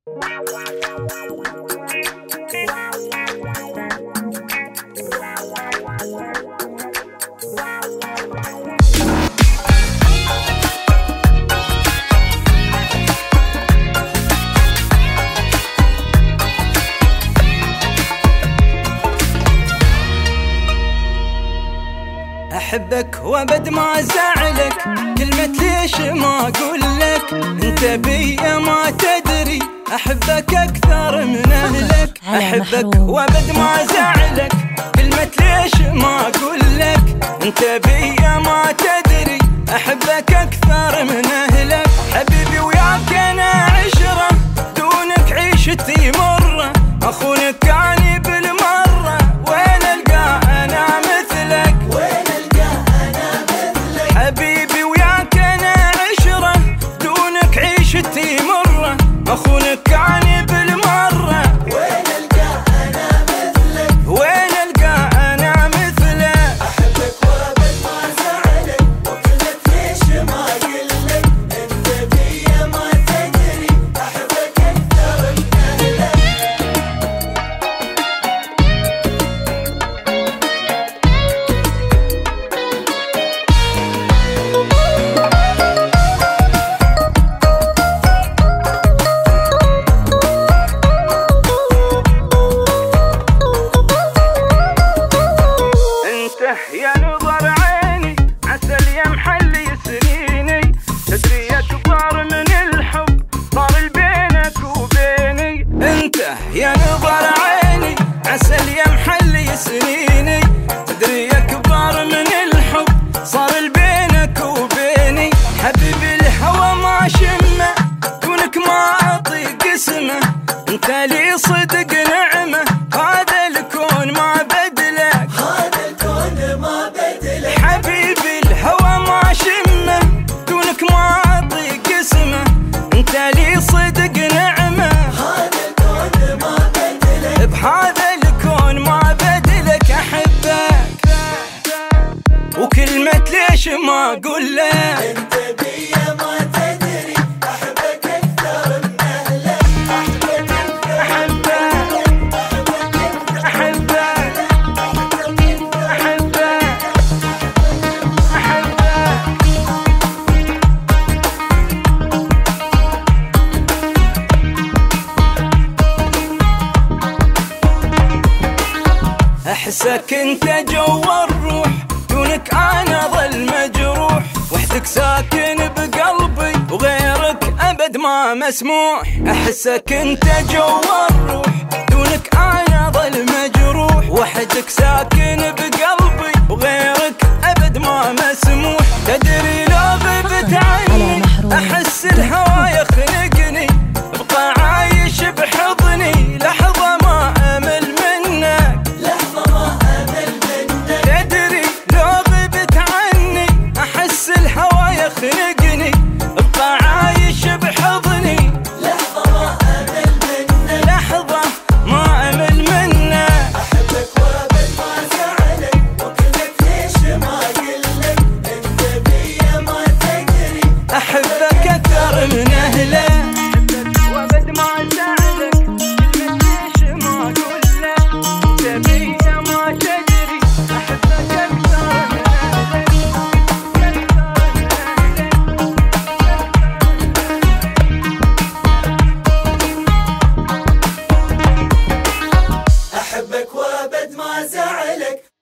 أحبك وأبد ما زعلك، كلمة ليش ما أقولك، أنت بيا ما تدري، أحبك أكثر من أهلك. أحبك وأبد ما زعلك، كلمة ليش ما أقولك، أنت بيا ما تدري، أحبك أكثر من أهلك. حبيبي وياك أنا عشرة، دونك عيشتي مرة، أخونك كاني بالمرة، وين ألقى أنا مثلك؟ حبيبي وياك أنا عشرة، دونك عيشتي مرة، أخونك كاني بالمرة، وين ألقى أنا مثلك؟ وين ألقى أنا مثلك؟ أحبك وأبد ما زعلك، وكلمة ليش ما أقولك، أنت بيا ما تدري، أحبك أكثر من أهلك. يا نظر عيني عسل يا محلي سنيني، تدري أكبر من الحب صار بينك وبيني. انت يا نظر عيني عسل يا محلي سنيني، تدري أكبر من الحب صار بينك وبيني. حبيبي الهوى ما شمه، كونك ما أطيق اسمه، انت لي صدق نعمه، هذا الكون ما بدلك، حبيبي الهوى ما شمه، دونك ما أطيق اسمه، انت لي صدق نعمه، هذا الكون ما بدلك، بهذا الكون ما بدلك. أحبك وكلمة ليش ما أقولك، أنت بيا ما تدري، أحبك أكثر من أهلك. أحسك أنت جوا الروح، دونك أنا ظل مجروح، وحدك ساكن بقلبي وغيرك أبد ما مسموح. أحسك أنت جوا الروح، دونك أنا ظل مجروح، وحدك ساكن بقلبي وغيرك أبد ما مسموح. تدري لو غبت عني أحس الهوى يخنقني، ابقى عايش بحضني لحظة ما أمل منك، لحظة ما أمل منك. تدري لو غبت عني أحس الهوى يخنقني، ابقى عايش بحضني لحظة ما أمل منك. لحظة ما أمل منك. أحبك وأبد ما زعلك، وكلمة ليش ما أقولك، أنت بيا ما تدري، أحبك أكثر من أهلك، وأبد ما زعلك، كلمة ليش ما أقولك، أنت بيا ما تدري، أحبك أكثر من أهلك، أحبك وأبد ما زعلك.